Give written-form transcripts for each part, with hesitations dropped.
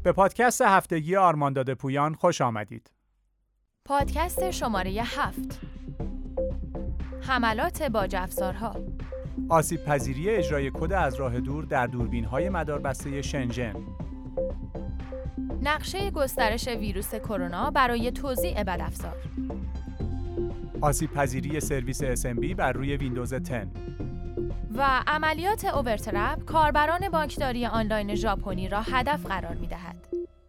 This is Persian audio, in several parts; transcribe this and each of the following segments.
به پادکست هفتگی آرمانداد پویان خوش آمدید. پادکست شماره 7. حملات باج‌افزارها. آسیب پذیری اجرای کد از راه دور در دوربین‌های مداربسته شنژن. نقشه گسترش ویروس کرونا برای توزیع بدافزار. آسیب پذیری سرویس SMB بر روی ویندوز 10. و عملیات اوورترپ کاربران بانکداری آنلاین ژاپنی را هدف قرار می‌دهد.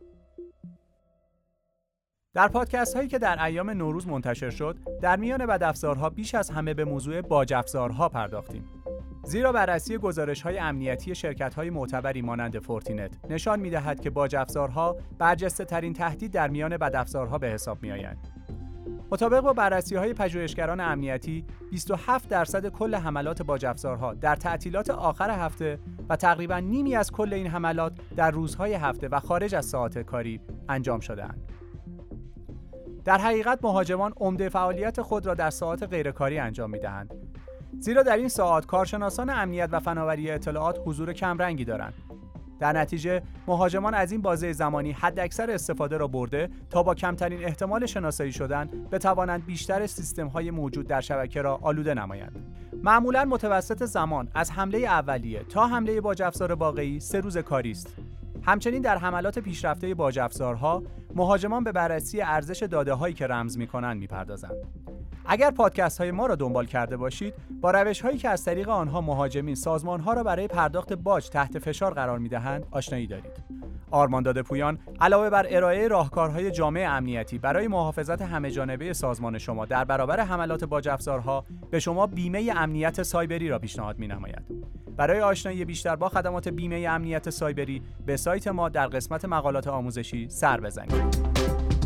در پادکست هایی که در ایام نوروز منتشر شد، در میان بدافزارها بیش از همه به موضوع باج‌افزارها پرداختیم. زیرا بررسی گزارش‌های امنیتی شرکت‌های معتبری مانند فورتینت نشان می‌دهد که باج‌افزارها برجسته‌ترین تهدید در میان بدافزارها به حساب می‌آیند. مطابق با بررسی‌های پژوهشگران امنیتی، 27% کل حملات باج‌افزارها در تعطیلات آخر هفته و تقریباً نیمی از کل این حملات در روزهای هفته و خارج از ساعات کاری انجام شده‌اند. در حقیقت مهاجمان عمده فعالیت خود را در ساعات غیرکاری انجام می‌دهند، زیرا در این ساعات کارشناسان امنیت و فناوری اطلاعات حضور کمرنگی دارند. در نتیجه مهاجمان از این بازه زمانی حداکثر استفاده را برده تا با کمترین احتمال شناسایی شدن بتوانند بیشتر سیستم‌های موجود در شبکه را آلوده نمایند. معمولاً متوسط زمان از حمله اولیه تا حمله باج‌افزار واقعی 3 روز کاری است. همچنین در حملات پیشرفته باج‌افزارها مهاجمان به بررسی ارزش داده‌هایی که رمز می‌کنند می‌پردازند. اگر پادکست‌های ما را دنبال کرده باشید، با روش‌هایی که از طریق آنها مهاجمین سازمان‌ها را برای پرداخت باج تحت فشار قرار می‌دهند آشنایی دارید. آرمانداد پویان علاوه بر ارائه راهکارهای جامع امنیتی برای محافظت همه‌جانبه سازمان شما در برابر حملات باج‌افزارها، به شما بیمه امنیت سایبری را پیشنهاد می‌نماید. برای آشنایی بیشتر با خدمات بیمه امنیت سایبری، به سایت ما در قسمت مقالات آموزشی سر بزنید.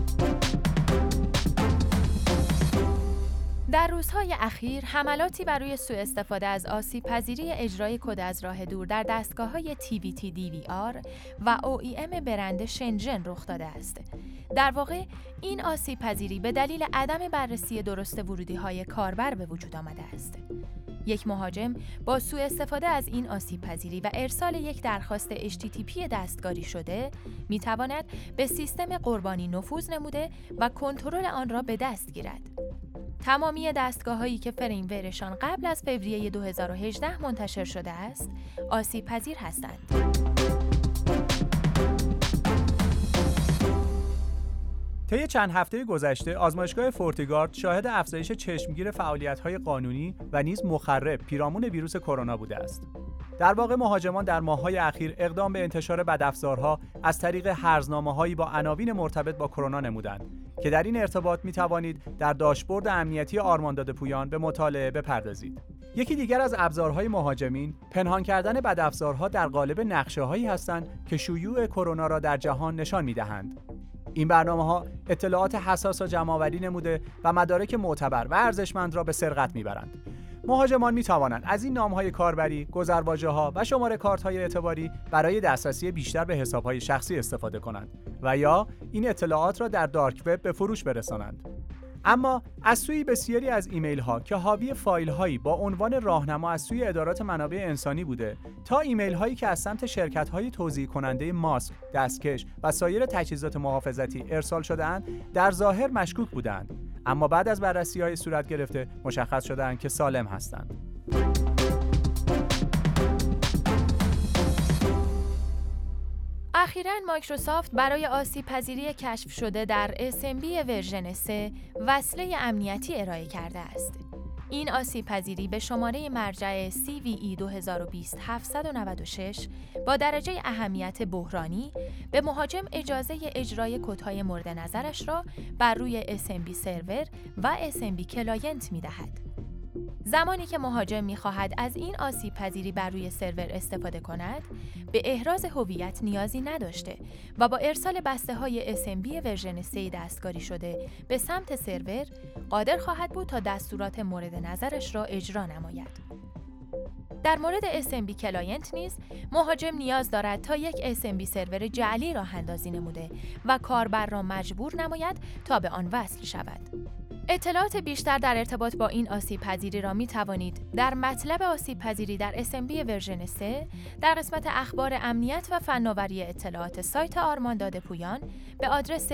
در روزهای اخیر حملاتی بر روی سوء استفاده از آسیب پذیری اجرای کد از راه دور در دستگاه‌های TVT DVR و OEM برند شنژن رخ داده است. در واقع این آسیب پذیری به دلیل عدم بررسی درست ورودی‌های کاربر به وجود آمده است. یک مهاجم با سوء استفاده از این آسیب پذیری و ارسال یک درخواست HTTP دستکاری شده می‌تواند به سیستم قربانی نفوذ نموده و کنترل آن را به دست گیرد. تمامی دستگاه‌هایی که فریمورشان قبل از فوریه 2018 منتشر شده است، آسیب پذیر هستند. طی چند هفته گذشته آزمایشگاه فورتیگارد شاهد افزایش چشمگیر فعالیت‌های قانونی و نیز مخرب پیرامون ویروس کرونا بوده است. در واقع مهاجمان در ماه‌های اخیر اقدام به انتشار بدافزارها از طریق هرزنامه‌هایی با عناوین مرتبط با کرونا نمودند که در این ارتباط می‌توانید در داشبورد امنیتی آرمانداد پویان به مطالعه بپردازید. یکی دیگر از ابزارهای مهاجمین پنهان کردن بدافزارها در قالب نقشه‌هایی هستند که شیوع کرونا را در جهان نشان می‌دهند. این برنامه‌ها اطلاعات حساس را جمع‌آوری نموده و مدارک معتبر و ارزشمند را به سرقت می‌برند. مهاجمان می‌توانند از این نام‌های کاربری، گذرواژه‌ها و شماره کارت‌های اعتباری برای دسترسی بیشتر به حساب‌های شخصی استفاده کنند و یا این اطلاعات را در دارک وب به فروش برسانند. اما از سوی بسیاری از ایمیل‌ها که حاوی فایل‌هایی با عنوان راهنما از سوی ادارات منابع انسانی بوده، تا ایمیل‌هایی که از سمت شرکت‌های توزیع کننده ماسک، دستکش و سایر تجهیزات محافظتی ارسال شده‌اند، در ظاهر مشکوک بودند، اما بعد از بررسی‌های صورت گرفته مشخص شدند که سالم هستند. اخیراً مایکروسافت برای آسیب پذیری کشف شده در SMB ورژن 3 وصله امنیتی ارائه کرده است. این آسیب پذیری به شماره مرجع CVE 2020-796 با درجه اهمیت بحرانی به مهاجم اجازه اجرای کدهای مورد نظرش را بر روی SMB سرور و SMB کلاینت می‌دهد. زمانی که مهاجم می‌خواهد از این آسیب پذیری بر روی سرور استفاده کند، به احراز هویت نیازی نداشته و با ارسال بسته‌های SMB ورژن 3 دستکاری شده به سمت سرور قادر خواهد بود تا دستورات مورد نظرش را اجرا نماید. در مورد SMB کلاینت نیز مهاجم نیاز دارد تا یک SMB سرور جعلی راه اندازی نموده و کاربر را مجبور نماید تا به آن وصل شود. اطلاعات بیشتر در ارتباط با این آسیب پذیری را می توانید در مطلب آسیب پذیری در SMB ورژن 3 در قسمت اخبار امنیت و فناوری اطلاعات سایت آرمان داده پویان به آدرس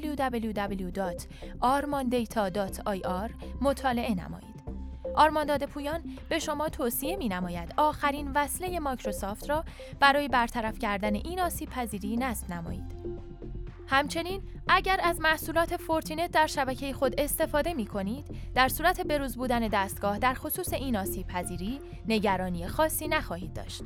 www.armandata.ir مطالعه نمایید. آرمان داده پویان به شما توصیه می نماید آخرین وصله مایکروسافت را برای برطرف کردن این آسیب پذیری نصب نمایید. همچنین اگر از محصولات فورتینت در شبکه خود استفاده می کنید، در صورت بروز بودن دستگاه در خصوص این آسیب پذیری نگرانی خاصی نخواهید داشت.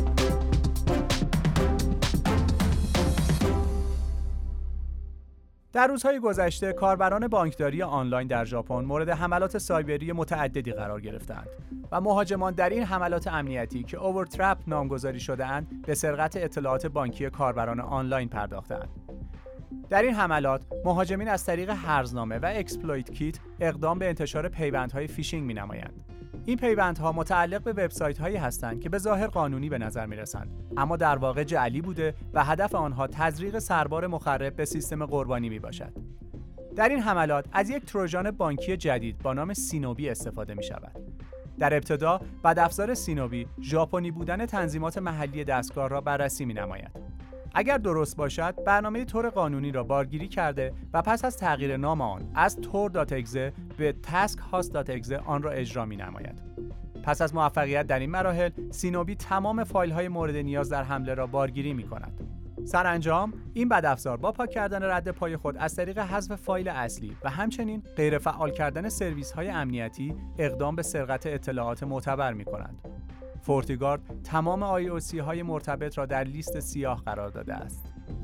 در روزهای گذشته کاربران بانکداری آنلاین در ژاپن مورد حملات سایبری متعددی قرار گرفتند و مهاجمان در این حملات امنیتی که اوورترپ نامگذاری شده‌اند به سرقت اطلاعات بانکی کاربران آنلاین پرداختند. در این حملات مهاجمین از طریق هرزنامه و اکسپلویت کیت اقدام به انتشار پیوندهای فیشینگ می‌نمایند. این پیوندها متعلق به وبسایت‌هایی هستند که به ظاهر قانونی به نظر می‌رسند، اما در واقع جعلی بوده و هدف آنها تزریق سربار مخرب به سیستم قربانی میباشد. در این حملات از یک تروژان بانکی جدید با نام سینوبی استفاده می‌شود. در ابتدا بدافزار سینوبی ژاپنی بودن تنظیمات محلی دستگاه را بررسی می‌نماید. اگر درست باشد، برنامه طور قانونی را بارگیری کرده و پس از تغییر نام آن از tor.exe به taskhouse.exe آن را اجرا می‌نماید. پس از موفقیت در این مراحل، سینوبی تمام فایل‌های مورد نیاز در حمله را بارگیری می‌کند. سرانجام، این بدافزار با پاک کردن رد پای خود از طریق حذف فایل اصلی و همچنین غیر فعال کردن سرویس‌های امنیتی اقدام به سرقت اطلاعات معتبر می‌کند. فورتیگارد تمام IOC های مرتبط را در لیست سیاه قرار داده است.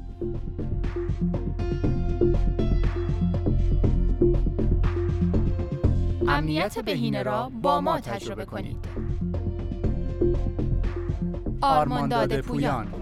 امنیت بهینه را با ما تجربه کنید. آرمان داده پویان